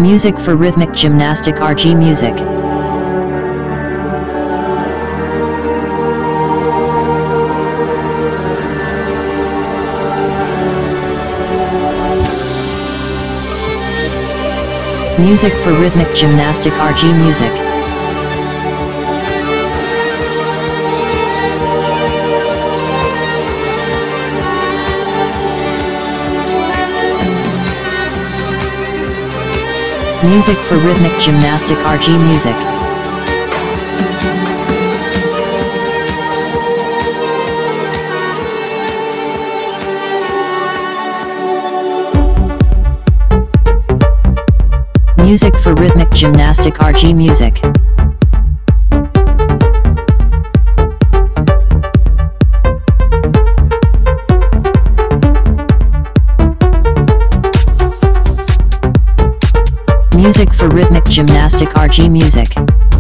Music for rhythmic gymnastic RG music. Music for rhythmic gymnastic RG music. Music for rhythmic gymnastic RG music. Music for rhythmic gymnastic RG music. Music for rhythmic gymnastic RG music.